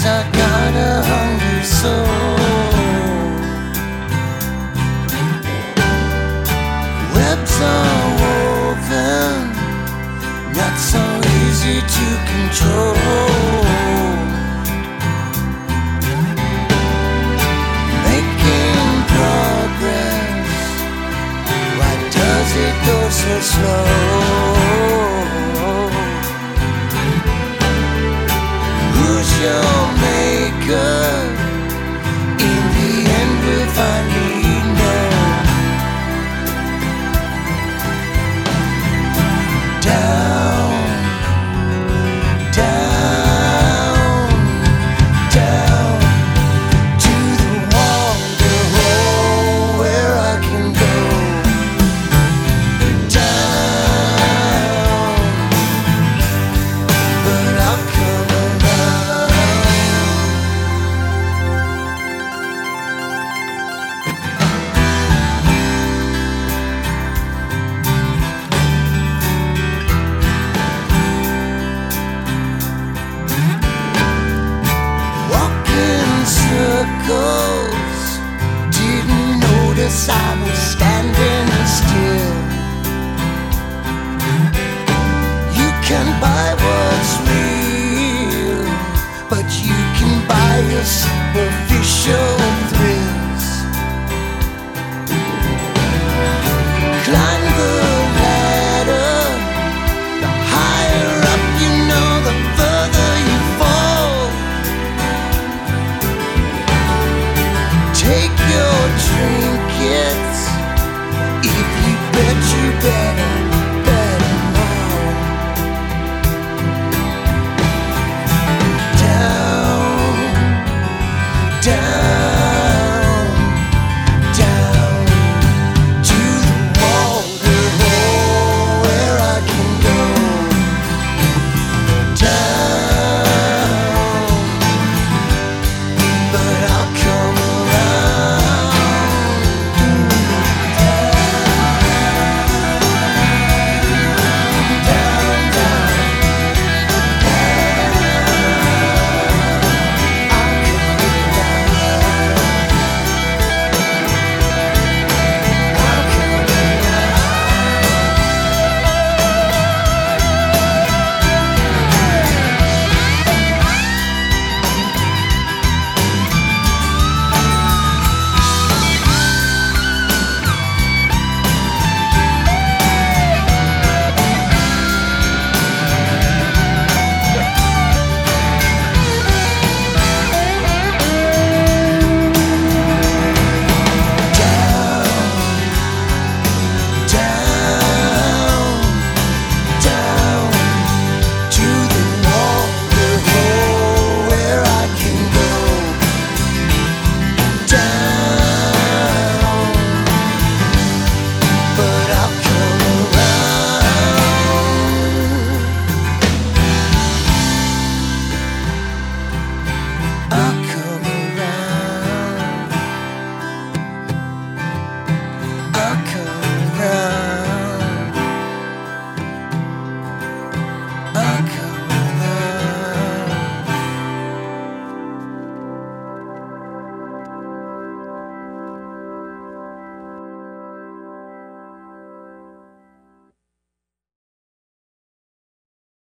I got a hungry soul. Webs are woven, not so easy to control. Making progress, why does it go so slow? Who's your maker? In the end we'll finally know. Down, down, down to the wonder hole where I can go. Down, but I'll come around. Circles, didn't notice I was standing still. You can buy what's real, but you can buy your superficial.